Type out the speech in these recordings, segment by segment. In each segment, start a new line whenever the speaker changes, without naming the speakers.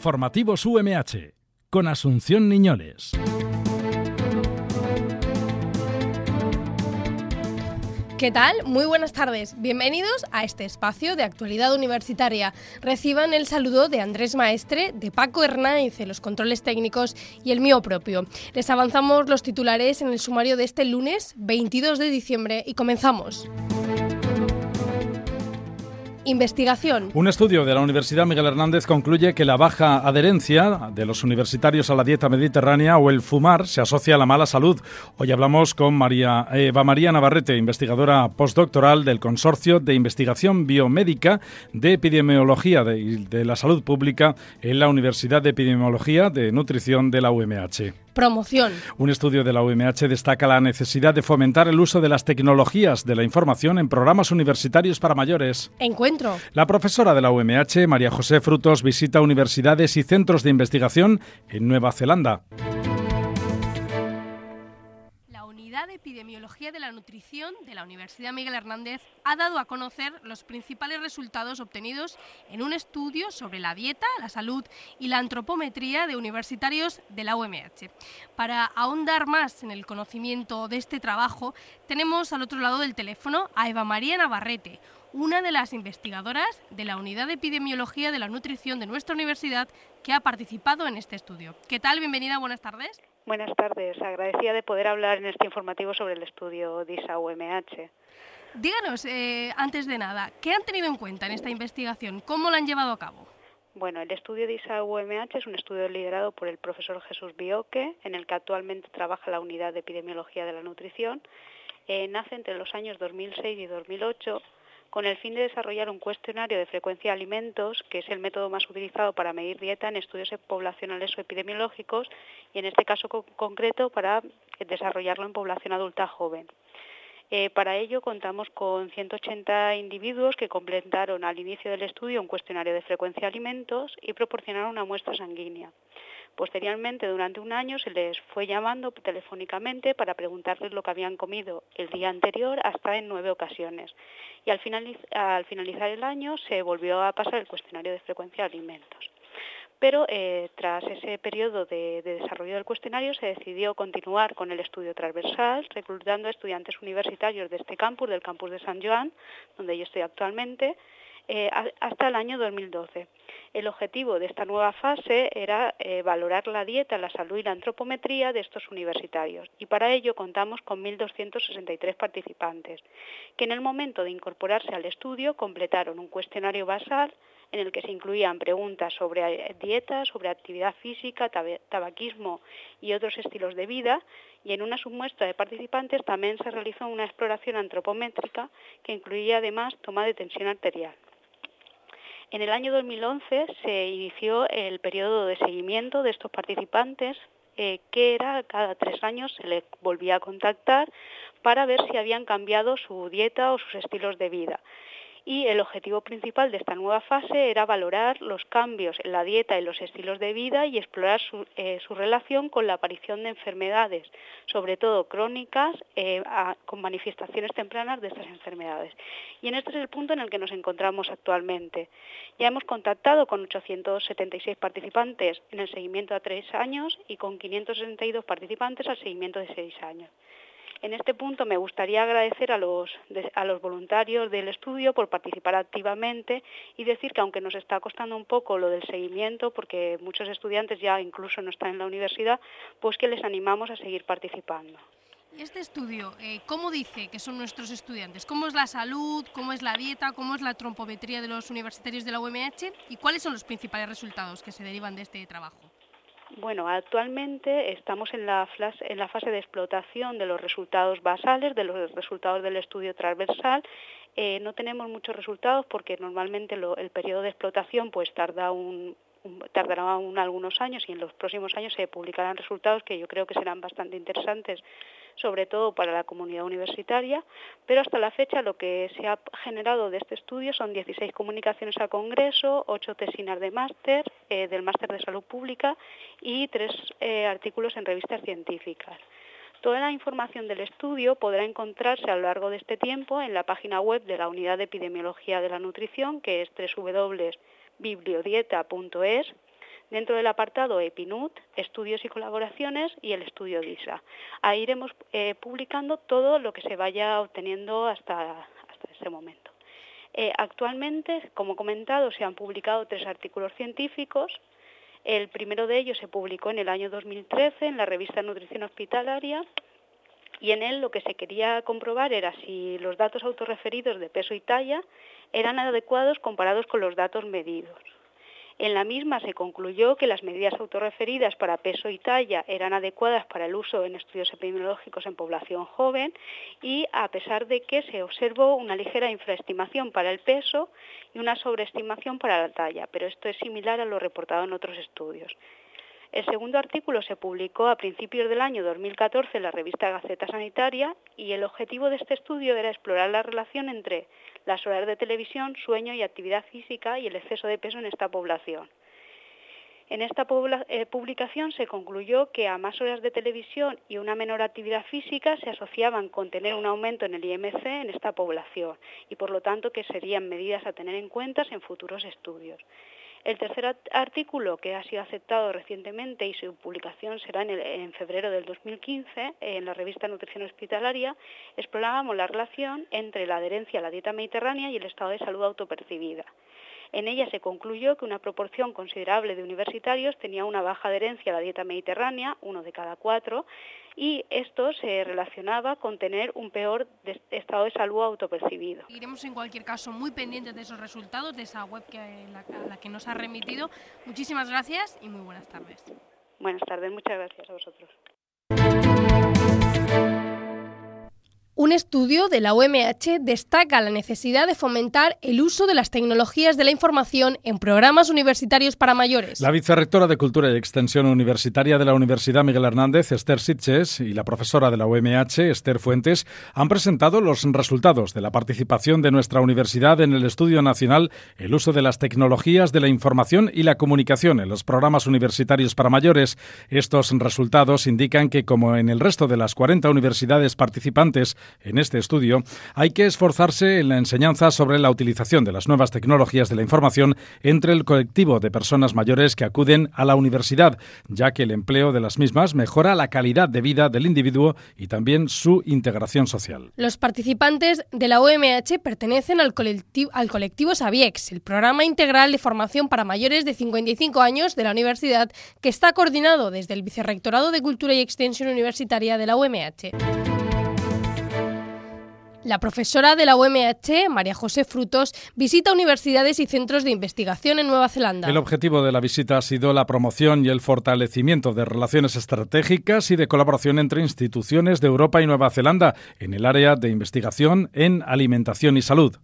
Informativos UMH, con Asunción Niñoles.
¿Qué tal? Muy buenas tardes. Bienvenidos a este espacio de actualidad universitaria. Reciban el saludo de Andrés Maestre, de Paco Hernández en los controles técnicos y el mío propio. Les avanzamos los titulares en el sumario de este lunes 22 de diciembre y comenzamos. Investigación.
Un estudio de la Universidad Miguel Hernández concluye que la baja adherencia de los universitarios a la dieta mediterránea o el fumar se asocia a la mala salud. Hoy hablamos con Eva María Navarrete, investigadora postdoctoral del Consorcio de Investigación Biomédica de Epidemiología de la Salud Pública en la Universidad de Epidemiología de Nutrición de la UMH.
Promoción. Un
estudio de la UMH destaca la necesidad de fomentar el uso de las tecnologías de la información en programas universitarios para mayores.
Encuentro.
La profesora de la UMH, María José Frutos, visita universidades y centros de investigación en Nueva Zelanda.
La Epidemiología de la Nutrición de la Universidad Miguel Hernández ha dado a conocer los principales resultados obtenidos en un estudio sobre la dieta, la salud y la antropometría de universitarios de la UMH. Para ahondar más en el conocimiento de este trabajo, tenemos al otro lado del teléfono a Eva María Navarrete, una de las investigadoras de la Unidad de Epidemiología de la Nutrición de nuestra universidad que ha participado en este estudio. ¿Qué tal? Bienvenida, buenas tardes.
Buenas tardes, agradecida de poder hablar en este informativo sobre el estudio DISA-UMH.
Díganos, antes de nada, ¿qué han tenido en cuenta en esta investigación? ¿Cómo la han llevado a cabo?
Bueno, el estudio DISA-UMH es un estudio liderado por el profesor Jesús Bioque, en el que actualmente trabaja la Unidad de Epidemiología de la Nutrición. Nace entre los años 2006 y 2008 con el fin de desarrollar un cuestionario de frecuencia de alimentos, que es el método más utilizado para medir dieta en estudios poblacionales o epidemiológicos, y en este caso concreto para desarrollarlo en población adulta joven. Para ello contamos con 180 individuos que completaron al inicio del estudio un cuestionario de frecuencia de alimentos y proporcionaron una muestra sanguínea. Posteriormente, durante un año, se les fue llamando telefónicamente para preguntarles lo que habían comido el día anterior hasta en 9 ocasiones. Y al finalizar el año se volvió a pasar el cuestionario de frecuencia de alimentos. Pero tras ese periodo de desarrollo del cuestionario se decidió continuar con el estudio transversal, reclutando a estudiantes universitarios de este campus, del campus de San Joan, donde yo estoy actualmente, hasta el año 2012. El objetivo de esta nueva fase era valorar la dieta, la salud y la antropometría de estos universitarios, y para ello contamos con 1.263 participantes, que en el momento de incorporarse al estudio completaron un cuestionario basal en el que se incluían preguntas sobre dieta, sobre actividad física, tabaquismo y otros estilos de vida, y en una submuestra de participantes también se realizó una exploración antropométrica que incluía además toma de tensión arterial. En el año 2011 se inició el periodo de seguimiento de estos participantes, que era cada 3 años se les volvía a contactar para ver si habían cambiado su dieta o sus estilos de vida. Y el objetivo principal de esta nueva fase era valorar los cambios en la dieta y los estilos de vida y explorar su relación con la aparición de enfermedades, sobre todo crónicas, con manifestaciones tempranas de estas enfermedades. Y este es el punto en el que nos encontramos actualmente. Ya hemos contactado con 876 participantes en el seguimiento a 3 años y con 562 participantes al seguimiento de 6 años. En este punto me gustaría agradecer a los voluntarios del estudio por participar activamente y decir que aunque nos está costando un poco lo del seguimiento, porque muchos estudiantes ya incluso no están en la universidad, pues que les animamos a seguir participando.
Este estudio, ¿cómo dice que son nuestros estudiantes? ¿Cómo es la salud? ¿Cómo es la dieta? ¿Cómo es la antropometría de los universitarios de la UMH? ¿Y cuáles son los principales resultados que se derivan de este trabajo?
Bueno, actualmente estamos en la fase de explotación de los resultados basales, de los resultados del estudio transversal. No tenemos muchos resultados porque normalmente el periodo de explotación pues tardará aún algunos años, y en los próximos años se publicarán resultados que yo creo que serán bastante interesantes, sobre todo para la comunidad universitaria, pero hasta la fecha lo que se ha generado de este estudio son 16 comunicaciones a congreso, 8 tesinas de máster, del máster de salud pública, y 3 artículos en revistas científicas. Toda la información del estudio podrá encontrarse a lo largo de este tiempo en la página web de la Unidad de Epidemiología de la Nutrición, que es www.bibliodieta.es. dentro del apartado EPINUT, Estudios y Colaboraciones, y el estudio DISA. Ahí iremos publicando todo lo que se vaya obteniendo hasta ese momento. Actualmente, como comentado, se han publicado 3 artículos científicos. El primero de ellos se publicó en el año 2013 en la revista Nutrición Hospitalaria, y en él lo que se quería comprobar era si los datos autorreferidos de peso y talla eran adecuados comparados con los datos medidos. En la misma se concluyó que las medidas autorreferidas para peso y talla eran adecuadas para el uso en estudios epidemiológicos en población joven, y a pesar de que se observó una ligera infraestimación para el peso y una sobreestimación para la talla, pero esto es similar a lo reportado en otros estudios. El segundo artículo se publicó a principios del año 2014 en la revista Gaceta Sanitaria, y el objetivo de este estudio era explorar la relación entre las horas de televisión, sueño y actividad física y el exceso de peso en esta población. En esta publicación se concluyó que a más horas de televisión y una menor actividad física se asociaban con tener un aumento en el IMC en esta población, y por lo tanto que serían medidas a tener en cuenta en futuros estudios. El tercer artículo, que ha sido aceptado recientemente y su publicación será en febrero del 2015 en la revista Nutrición Hospitalaria, explorábamos la relación entre la adherencia a la dieta mediterránea y el estado de salud autopercibida. En ella se concluyó que una proporción considerable de universitarios tenía una baja adherencia a la dieta mediterránea, 1 de cada 4, y esto se relacionaba con tener un peor estado de salud autopercibido.
Iremos en cualquier caso muy pendientes de esos resultados, de esa web a la que nos ha remitido. Muchísimas gracias y muy buenas tardes.
Buenas tardes, muchas gracias a vosotros.
Un estudio de la UMH destaca la necesidad de fomentar el uso de las tecnologías de la información en programas universitarios para mayores.
La vicerrectora de Cultura y Extensión Universitaria de la Universidad Miguel Hernández, Esther Sitges, y la profesora de la UMH, Esther Fuentes, han presentado los resultados de la participación de nuestra universidad en el estudio nacional El uso de las tecnologías de la información y la comunicación en los programas universitarios para mayores. Estos resultados indican que, como en el resto de las 40 universidades participantes en este estudio, hay que esforzarse en la enseñanza sobre la utilización de las nuevas tecnologías de la información entre el colectivo de personas mayores que acuden a la universidad, ya que el empleo de las mismas mejora la calidad de vida del individuo y también su integración social.
Los participantes de la UMH pertenecen al colectivo Sabiex, el programa integral de formación para mayores de 55 años de la universidad, que está coordinado desde el Vicerrectorado de Cultura y Extensión Universitaria de la UMH. La profesora de la UMH, María José Frutos, visita universidades y centros de investigación en Nueva Zelanda.
El objetivo de la visita ha sido la promoción y el fortalecimiento de relaciones estratégicas y de colaboración entre instituciones de Europa y Nueva Zelanda en el área de investigación en alimentación y salud.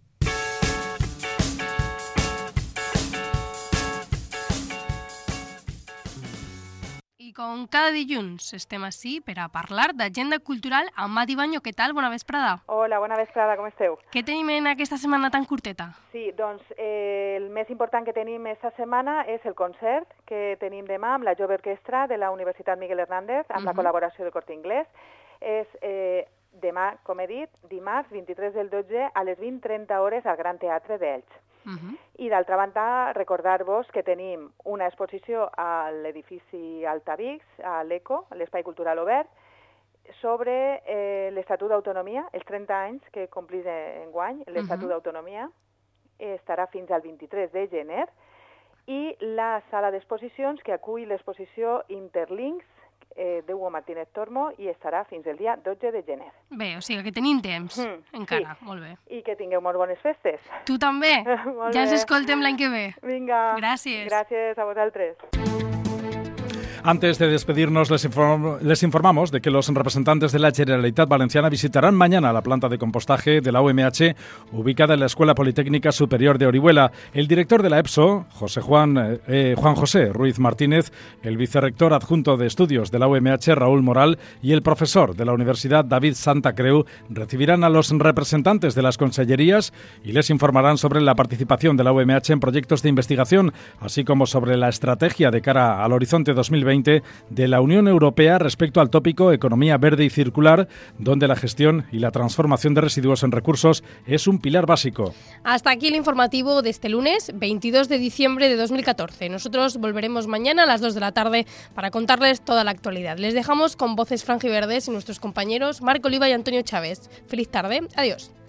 Com cada dilluns estem ací per a parlar d'agenda cultural amb Mati Baño. Què tal? Bona vesprada.
Hola, bona vesprada, com esteu?
Què tenim en aquesta setmana tan curteta?
Sí, doncs el més important que tenim aquesta setmana és el concert que tenim demà amb la Jove Orquestra de la Universitat Miguel Hernández, amb la col·laboració del Corte Inglés. És demà, com he dit, dimarts 23 del 12 a les 20:30 hores al Gran Teatre d'Elx. I d'altra banda, recordar-vos que tenim una exposició a l'edifici Altavix, a l'ECO, l'Espai Cultural Obert, sobre l'Estatut d'Autonomia, els 30 anys que complís enguany, l'Estatut d'Autonomia, estarà fins al 23 de gener, i la sala d'exposicions que acull l'exposició Interlinks de Hugo Martínez Tormo i estarà fins el dia 12 de gener.
Bé, o sigui que tenim temps encara,
sí.
Molt bé.
I que tingueu molt bones festes.
Tu també. Ja ens escoltem l'any que ve.
Vinga.
Gràcies.
Gràcies a vosaltres.
Antes de despedirnos, les informamos de que los representantes de la Generalitat Valenciana visitarán mañana la planta de compostaje de la UMH, ubicada en la Escuela Politécnica Superior de Orihuela. El director de la EPSO, Juan José Ruiz Martínez, el vicerrector adjunto de estudios de la UMH, Raúl Moral, y el profesor de la Universidad, David Santa Creu, recibirán a los representantes de las consellerías y les informarán sobre la participación de la UMH en proyectos de investigación, así como sobre la estrategia de cara al horizonte 2020 2020 de la Unión Europea respecto al tópico economía verde y circular, donde la gestión y la transformación de residuos en recursos es un pilar básico.
Hasta aquí el informativo de este lunes, 22 de diciembre de 2014. Nosotros volveremos mañana a las 2 de la tarde para contarles toda la actualidad. Les dejamos con voces franjiverdes y nuestros compañeros Marc Oliva y Antonio Chávez. Feliz tarde. Adiós.